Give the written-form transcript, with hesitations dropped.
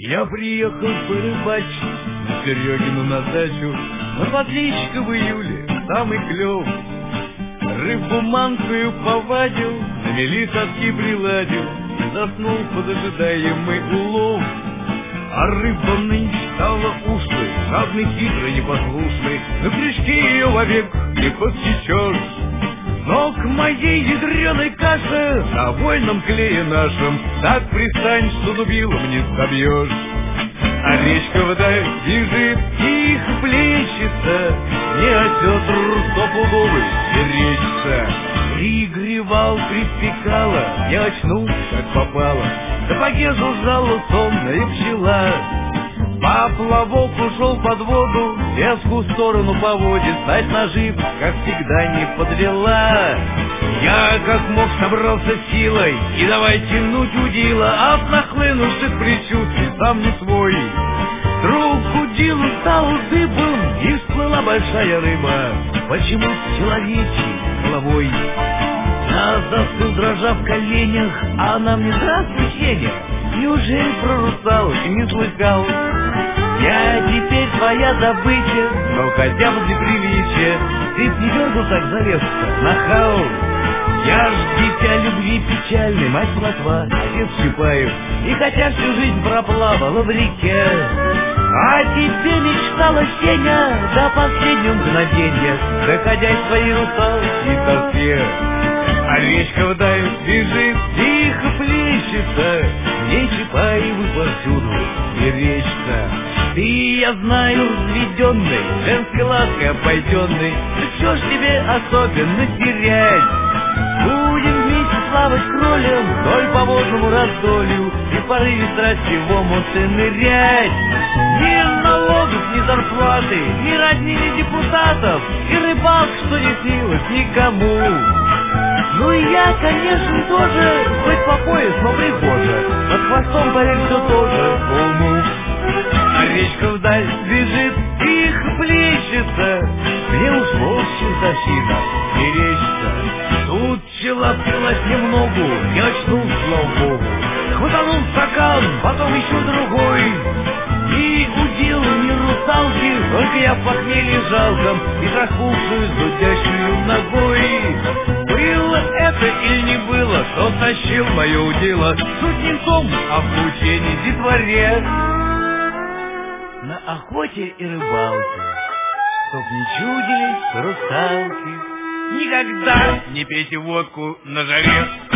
Я приехал порыбачить на Серегину на дачу, на подличка в июле, самый клев. Рыбу манкую повадил, на мели соски приладил и заснул под ожидаемый улов. А рыба нынче стала ушлой, жадной, хитрой, непослушной, на крючке ее вовек не подсечешь. Но к моей ядреной каше на вольном клее нашем так пристань, что дубилом не скобьешь. А речка вдаль бежит, тихо плещется, не осетр стопудовый беречься. Пригревал, припекало, я очнулся, как попало, в сапоге жужжала сонная пчела. Поплавок ушел под воду, леску в сторону поводит, знать наживка, как всегда, не подвела. Я как мог собрался силой и давай тянуть удила, от нахлынувших предчувствий сам не свой. Вдруг удилу стал дыбом и всплыла большая рыба, почему-то человечьей головой. Я застыл, дрожа в коленях, а она мне: здравствуй, Сеня, неужели про русалок не слыхал? Я теперь твоя добыча, но хотя бы для приличия ты б не дергал так за леску, нахал. Я ж дитя любви печальной, мать Плотва, отец Чапаев, и хотя всю жизнь проплавала в реке, а тебе мечтала, Сеня, до последнего мгновения, доходя к своей русалочной тоске. А речка вдаль бежит, тихо плещется, мне Чапаевы повсюду беречься. Ты, я знаю, разведенный, женской лаской обойденный, да что ж тебе особенно терять? Будем вместе плавать кролем вдоль по водному раздолью и в порыве страсти в омуты нырять. Ни налогов, ни зарплаты, ни родни, ни депутатов, и рыбалка, что не снилось никому. Ну и я, конечно, тоже, хоть по пояс, но прихожа, под хвостом парень все тоже по уму. А речка вдаль бежит, тихо плещется, мне уж вовсе чертовщина мерещится. Тут пчела пилась немногу, я очнулся, слава богу, хватанул стакан, потом еще другой. И удил не русалки, только я в похмелье жалком и трахнувшую зудящую ногой. Было это или не было, кто тащил мое удило сутенцом, а в учении детворе. На охоте и рыбалке, чтоб не чудились русалки, никогда не пейте водку на жаре.